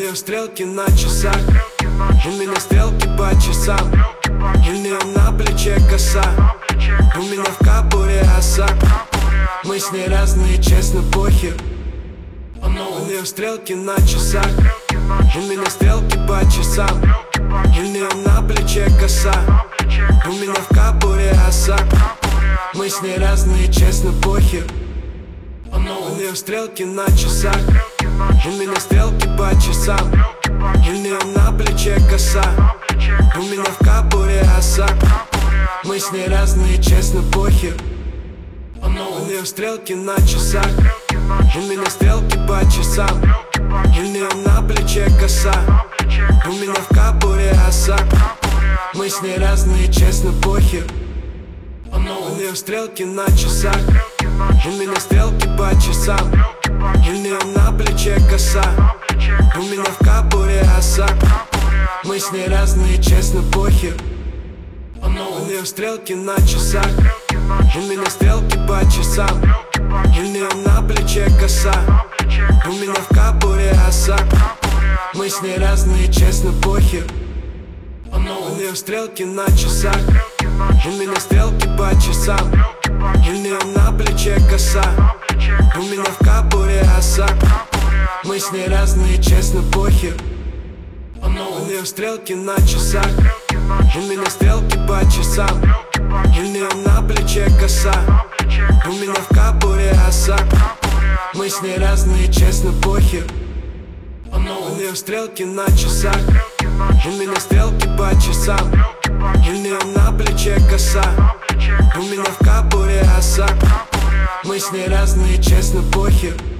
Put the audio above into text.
нее стрелки на часах, у меня стрелки по часам. У нее на плече коса, у меня в капуре оса. Мы с ней разные, честно, похер. У нее стрелки на часах, у меня стрелки по часам. У нее на плече коса, у меня в капуре оса. Мы с ней разные, честно, похер. У нее стрелки на часах, у меня стрелки по часам. У нее на плече коса, у меня в капуре оса. Мы с ней разные, честно, похер. У нее стрелки на часах, у меня стрелки по часам. У нее на плече коса, у меня в капуре оса. Мы с ней разные, честно, похер. У нее стрелки на часах, у меня стрелки по часам. У нее на плече коса, у меня в капуре оса. Мы с ней разные, честно, похер. У нее стрелки на часах, у меня стрелки по часам. У нее на плече коса, у меня в капуре оса. Мы с ней разные, честно, похер. У нее стрелки на часах, у меня стрелки по часам. У нее на плече коса, у меня в капуре оса. Мы с ней разные, честно, похер. У нее стрелки на часах, у меня стрелки по часам. У нее на плече коса, у меня в капуре оса. Мы с ней разные, честно, похер. У нее стрелки на часах, у меня стрелки по часам. У нее на плече коса, у меня в капуре оса. Мы с ней разные, честно, похер.